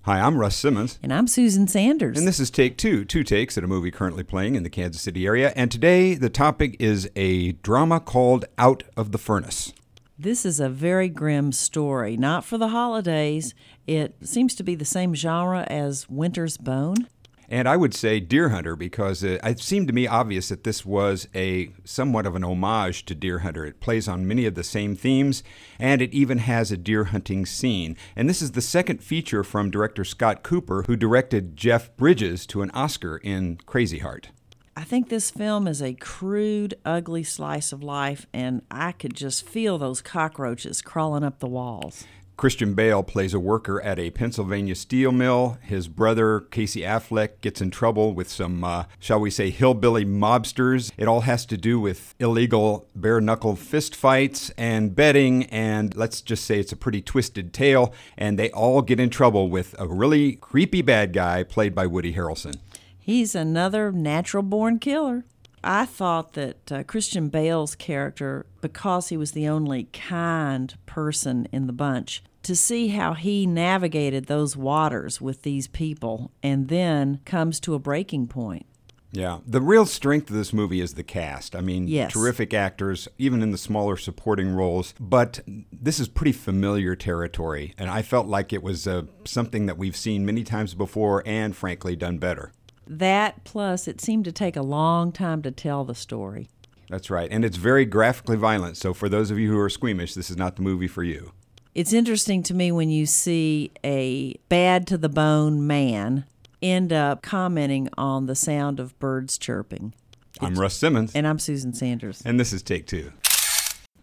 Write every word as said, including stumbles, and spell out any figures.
Hi, I'm Russ Simmons. And I'm Susan Sanders. And this is Take Two, two takes at a movie currently playing in the Kansas City area. And today the topic is a drama called Out of the Furnace. This is a very grim story, not for the holidays. It seems to be the same genre as Winter's Bone. And I would say Deer Hunter because it, it seemed to me obvious that this was a somewhat of an homage to Deer Hunter. It plays on many of the same themes, and it even has a deer hunting scene. And this is the second feature from director Scott Cooper, who directed Jeff Bridges to an Oscar in Crazy Heart. I think this film is a crude, ugly slice of life, and I could just feel those cockroaches crawling up the walls. Christian Bale plays a worker at a Pennsylvania steel mill. His brother, Casey Affleck, gets in trouble with some, uh, shall we say, hillbilly mobsters. It all has to do with illegal bare-knuckle fistfights and betting, and let's just say it's a pretty twisted tale, and they all get in trouble with a really creepy bad guy played by Woody Harrelson. He's another natural-born killer. I thought that uh, Christian Bale's character, because he was the only kind person in the bunch, to see how he navigated those waters with these people and then comes to a breaking point. Yeah, the real strength of this movie is the cast. I mean, yes. Terrific actors, even in the smaller supporting roles. But this is pretty familiar territory, and I felt like it was uh, something that we've seen many times before and, frankly, done better. That, plus it seemed to take a long time to tell the story. That's right. And it's very graphically violent, so for those of you who are squeamish, this is not the movie for you. It's interesting to me when you see a bad-to-the-bone man end up commenting on the sound of birds chirping. I'm Russ Simmons. And I'm Susan Sanders. And this is Take Two.